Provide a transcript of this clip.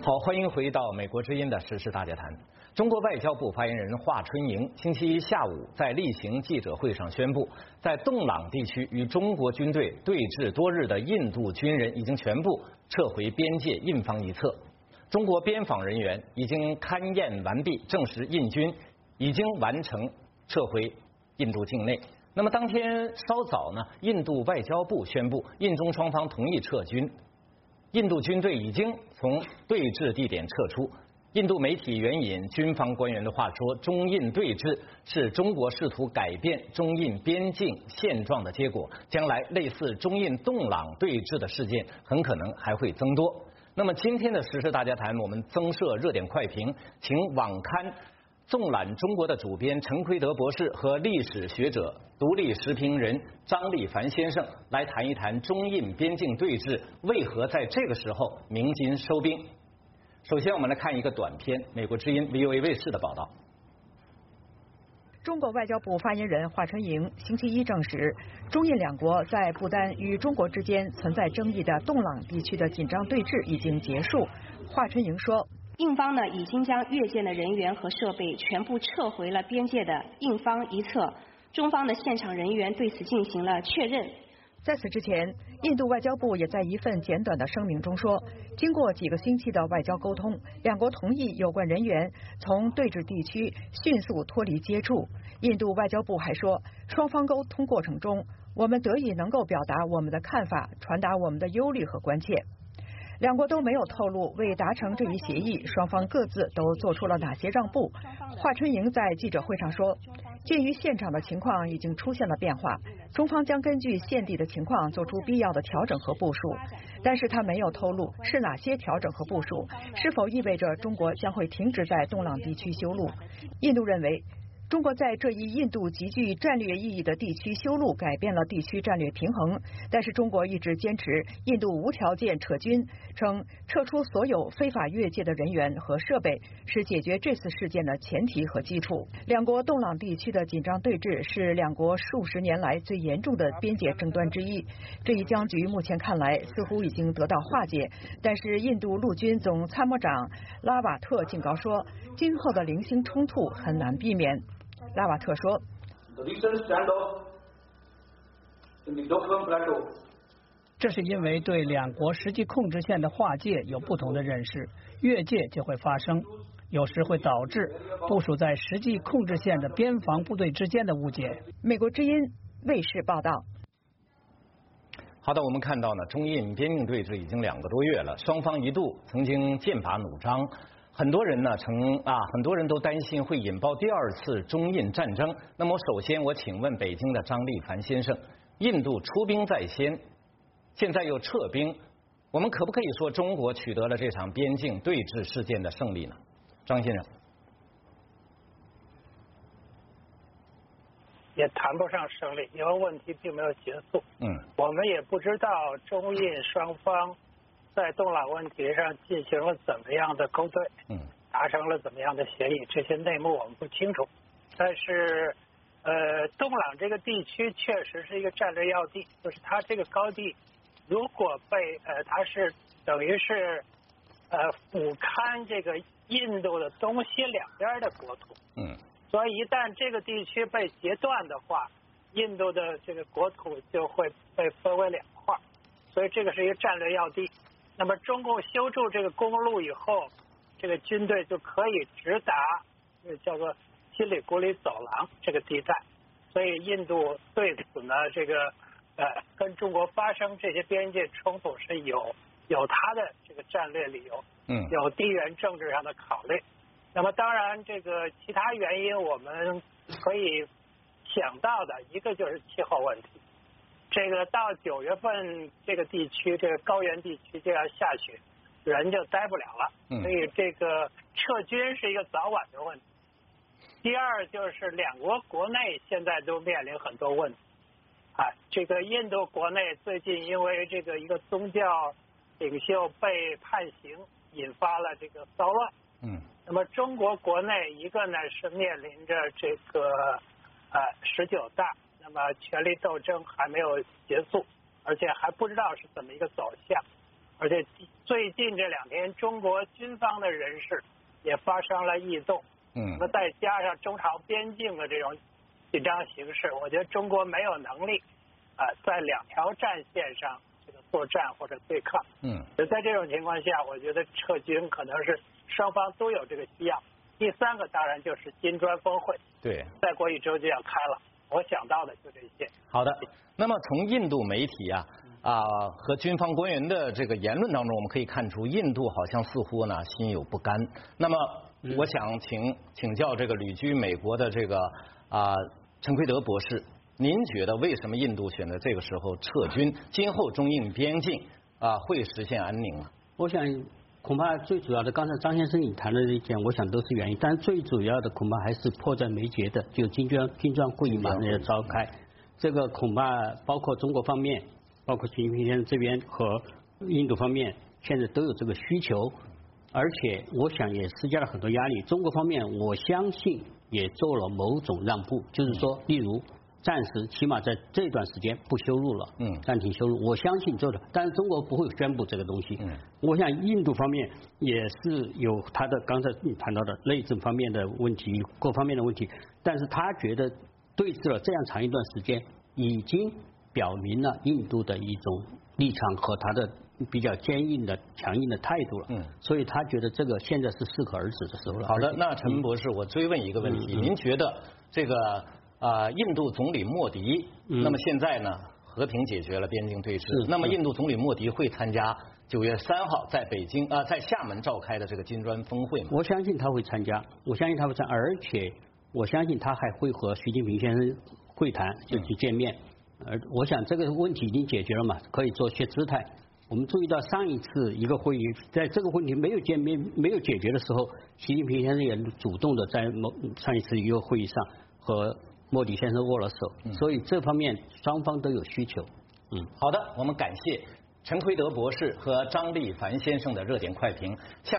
好，欢迎回到美国之音的时事大家谈。中国外交部发言人华春莹星期一下午在例行记者会上宣布，在洞朗地区与中国军队对峙多日的印度军人已经全部撤回边界印方一侧，中国边防人员已经勘验完毕，证实印军已经完成撤回印度境内。那么当天稍早呢，印度外交部宣布，印中双方同意撤军。印度军队已经从对峙地点撤出。印度媒体援引军方官员的话说，中印对峙是中国试图改变中印边境现状的结果，将来类似中印洞朗对峙的事件很可能还会增多。那么今天的时事大家谈，我们增设热点快评，请网刊纵览中国的主编陈奎德博士和历史学者、独立时评人张立凡先生来谈一谈中印边境对峙为何在这个时候鸣金收兵。首先，我们来看一个短片，美国之音 VOA 卫视的报道。 中国外交部发言人华春莹星期一证实，中印两国在不丹与中国之间存在争议的洞朗地区的紧张对峙已经结束。华春莹说， 印方呢已经将越界的人员和设备全部撤回了边界的印方一侧，中方的现场人员对此进行了确认。 在此之前，印度外交部也在一份简短的声明中说，经过几个星期的外交沟通，两国同意有关人员从对峙地区迅速脱离接触。印度外交部还说，双方沟通过程中，我们得以能够表达我们的看法，传达我们的忧虑和关切。两国都没有透露为达成这一协议，双方各自都做出了哪些让步。华春莹在记者会上说，鉴于现场的情况已经出现了变化，中方将根据现地的情况做出必要的调整和部署，但是他没有透露是哪些调整和部署，是否意味着中国将会停止在洞朗地区修路。印度认为，中国在这一印度极具战略意义的地区修路，改变了地区战略平衡。但是中国一直坚持印度无条件撤军，称撤出所有非法越界的人员和设备是解决这次事件的前提和基础。两国洞朗地区的紧张对峙是两国数十年来最严重的边界争端之一。这一僵局目前看来似乎已经得到化解，但是印度陆军总参谋长拉瓦特警告说，今后的零星冲突很难避免。拉瓦特说， 这是因为对两国实际控制线的划界有不同的认识，越界就会发生，有时会导致部署在实际控制线的边防部队之间的误解。 美国之音卫视报道。 好的，我们看到呢，中印边境对峙已经2个多月了，双方一度曾经剑拔弩张。很多人呢很多人都担心会引爆第二次中印战争。那么首先我请问北京的张立凡先生，印度出兵在先，现在又撤兵，我们可不可以说中国取得了这场边境对峙事件的胜利呢？张先生。 也谈不上胜利，因为问题并没有结束。我们也不知道中印双方在洞朗问题上进行了怎么样的勾兑，达成了怎么样的协议，这些内幕我们不清楚。但是，洞朗这个地区确实是一个战略要地，就是它这个高地，如果被它是等于是俯瞰这个印度的东西两边的国土，所以一旦这个地区被截断的话，印度的这个国土就会被分为2块，所以这个是一个战略要地。那么中共修筑这个公路以后，这个军队就可以直达叫做西里古里走廊这个地带，所以印度对此呢，这个跟中国发生这些边界冲突是有它的这个战略理由，有地缘政治上的考虑。那么当然，这个其他原因我们可以想到的一个就是气候问题。这个到9月份，这个地区这个高原地区就要下雪，人就待不了了，所以这个撤军是一个早晚的问题。第二就是两国国内现在都面临很多问题，这个印度国内最近因为这个一个宗教领袖被判刑，引发了这个骚乱。那么中国国内一个呢是面临着这个19大。那么权力斗争还没有结束，而且还不知道是怎么一个走向。 而且最近这2天，中国军方的人士也发生了异动。那么再加上中朝边境的这种紧张形势，我觉得中国没有能力在2条战线上这个作战或者对抗。在这种情况下，我觉得撤军可能是双方都有这个需要。第3个当然就是金砖峰会， 对， 再过1周就要开了。我想到的就这些。 好的，那么从印度媒体和军方官员的这个言论当中，我们可以看出，印度好像似乎呢心有不甘。那么我想请教这个旅居美国的这个陈奎德博士，您觉得为什么印度选择这个时候撤军？今后中印边境会实现安宁吗？ 我想恐怕最主要的，刚才张先生你谈的这一点，我想都是原因，但是最主要的恐怕还是迫在眉睫的，就金砖会议马上要召开，这个恐怕包括中国方面，包括习近平先生这边和印度方面，现在都有这个需求，而且我想也施加了很多压力。中国方面我相信也做了某种让步，就是说，例如暂时起码在这段时间不修路了，暂停修路，我相信做的，但是中国不会宣布这个东西。我想印度方面也是有他的刚才你谈到的内政方面的问题，各方面的问题，但是他觉得对峙了这样长一段时间，已经表明了印度的一种立场和他的比较坚硬的强硬的态度了，所以他觉得这个现在是适可而止的时候了。 好的，那陈博士，我追问一个问题，您觉得这个印度总理莫迪，那么现在呢和平解决了边境对峙，那么印度总理莫迪会参加9月3号在北京在厦门召开的这个金砖峰会吗？ 我相信他会参加，而且我相信他还会和习近平先生会谈，就去见面。我想这个问题已经解决了嘛，可以做些姿态。我们注意到上一次一个会议，在这个问题没有见面、没有解决的时候，习近平先生也主动的在上一次一个会议上和莫迪先生握了手，所以这方面双方都有需求。 好的，我们感谢陈奎德博士和张立凡先生的热点快评。